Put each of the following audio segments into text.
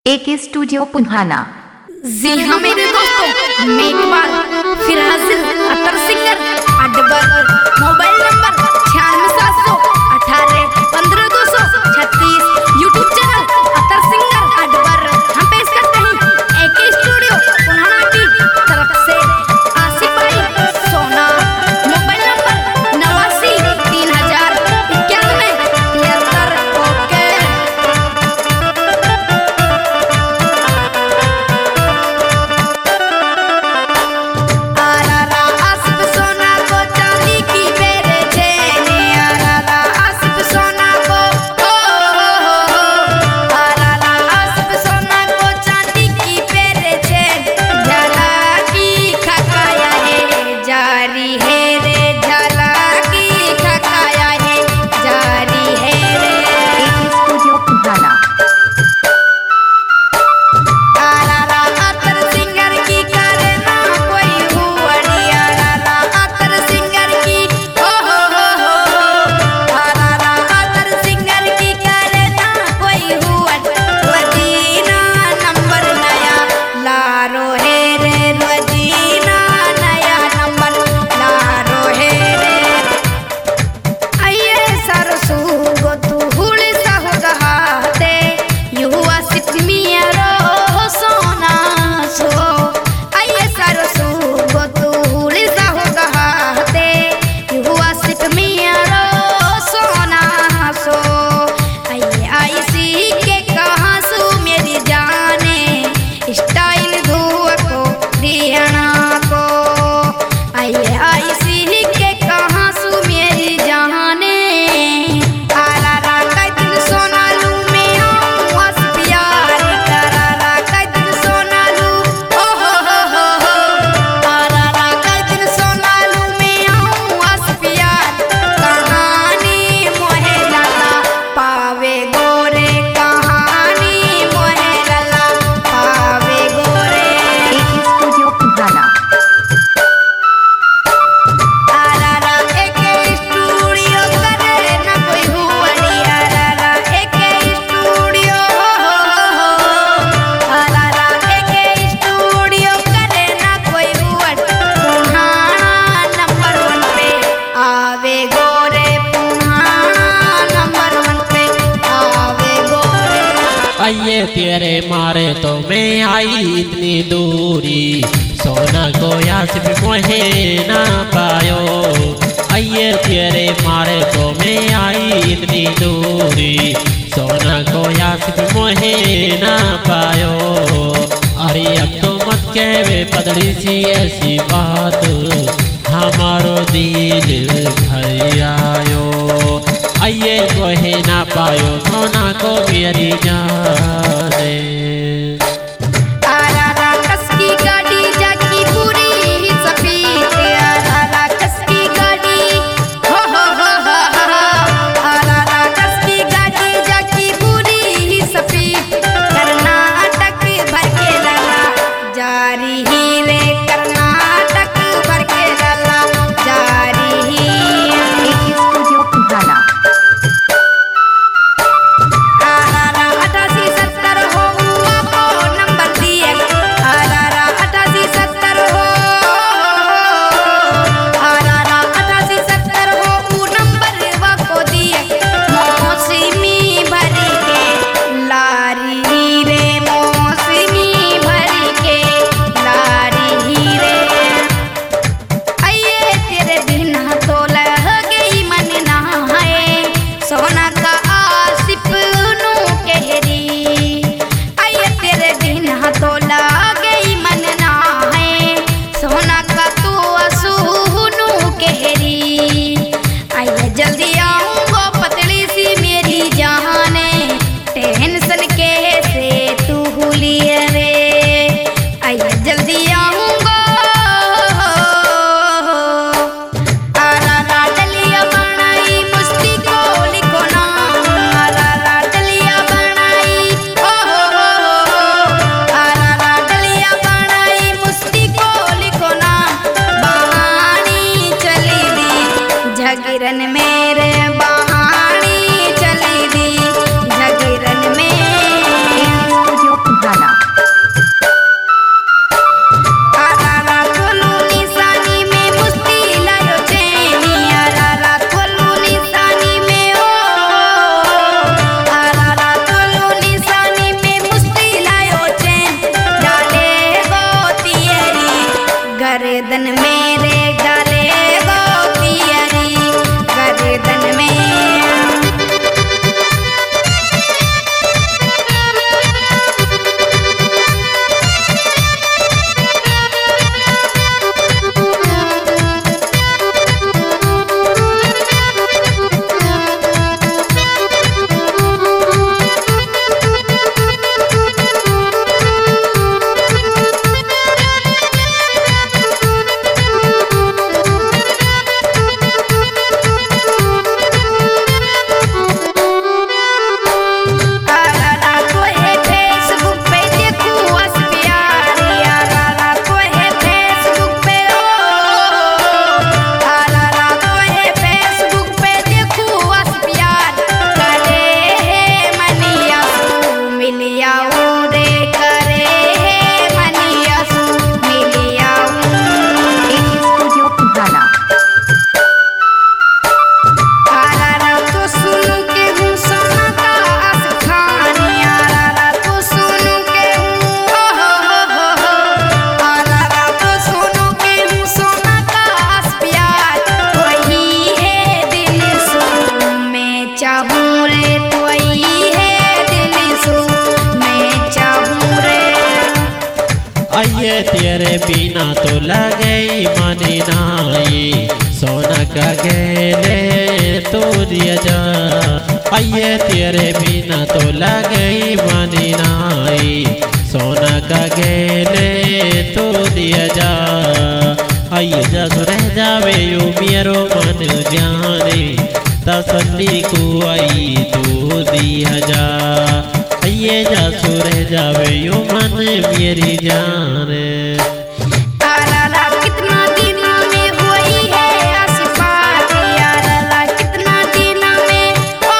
एक स्टूडियो पुन्हाना। जी हाँ मेरे दोस्तों, मैं इकबाल फिर हाजिर Atar singer Adbar. Mobile number 96,718,15,236। YouTube channel Atar singer Adbar. हम पेश करते हैं एक स्टूडियो पुन्हाना की तरफ से आसिफ भाई सोना। Mobile number 89,3091,73। ओके। आइए तेरे मारे तो मैं आई इतनी दूरी, सोना को यासिफ मोहे ना पायो। आइए तेरे मारे तो मैं आई इतनी दूरी, सोना को यासिफ मोहे ना पायो। अरे अब तो मत कहवे पतली सी ऐसी बात, हमारो दिल भैयायो। आइए कोहे ना पायो सोना को मेरी जाने। अठासी आइए तेरे बिना तो लगे मन नाई सोना का गेले तो दिया जा आइए तेरे बिना तो लगे मन नाई सोना का गेले तो दिया जा आइए जा रह जावे यू मेरो मन जाने तसल्ली को आई तो दिया जा आइए जा रह जावे यू मन मेरी जान कितना दिन में हुई है आसिफात यारा कितना दिन में ओ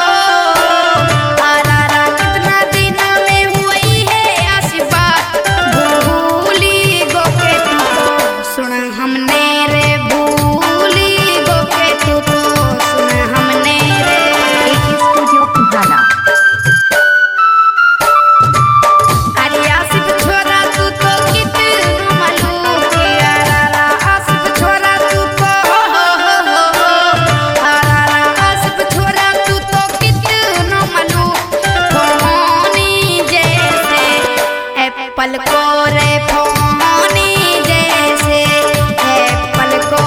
कितना दिन में हुई है आसिफात भूली गो के तू तो सुन हमने रे भूली गो के तू तो सुन हमने रे स्टूडियो कुहाना अरे आसिफ छोरा तू तो कितना मालूम यारा आसिफ छोरा तू तो आसिफ छोरा तू तो कितना मालूम फोनी जैसे एप्पल को रे फोनी जैसे एप्पल को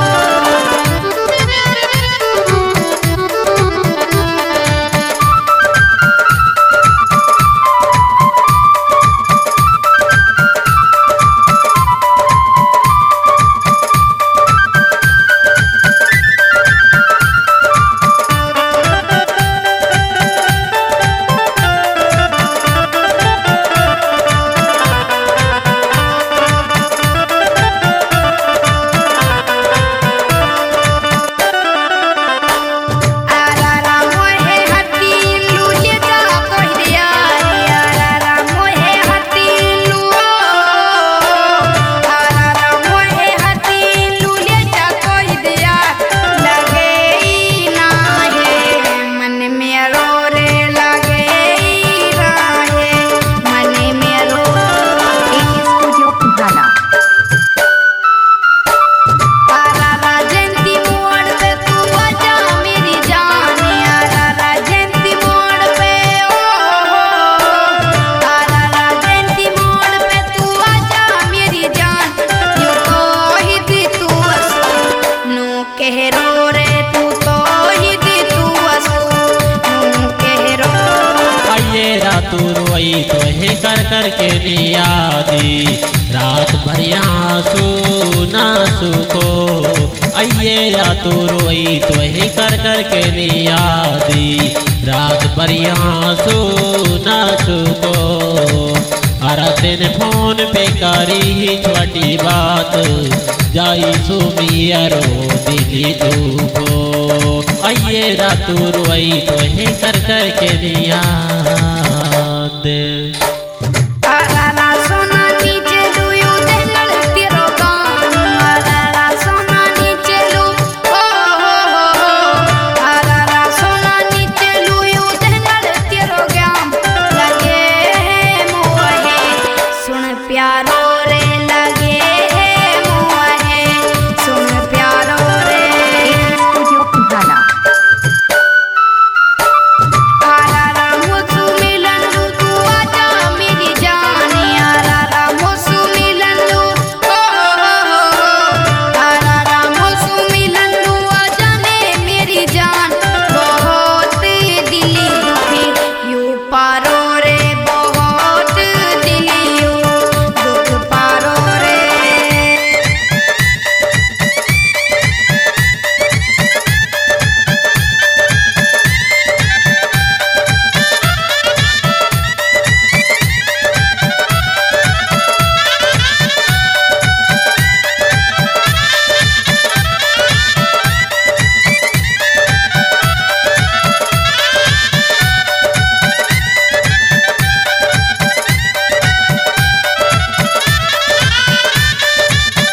स्टूडियो कुहाना जयंती मोड़ पे तू आजा मेरी जान यारा जयंती मोड़ पे जयंती मोड़ पे तू आजा मेरी जान यो तो ही दी तू नो कह रो रे तू तो ही दी तू नो कह रो आइए रातू रोई तो हे कर के नियादी रात भर आंसू ना सुको आइए रातू रोई तो हे कर के नियादी रात भर आंसू ना सुको हर दिन फोन पे करी ही छोटी बात जाई सुमियरो दिली तू आइए रातू रोई तो हे कर के नियाद